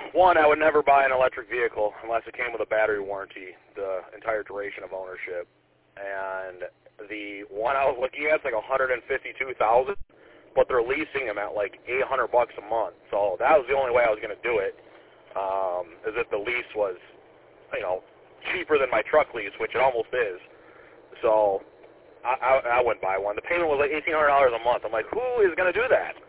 one, I would never buy an electric vehicle unless it came with a battery warranty the entire duration of ownership. And the one I was looking at is like $152,000, but they're leasing them at like $800 a month. So that was the only way I was going to do it, is if the lease was, cheaper than my truck lease, which it almost is. So I wouldn't buy one. The payment was like $1,800 a month. I'm like, who is going to do that?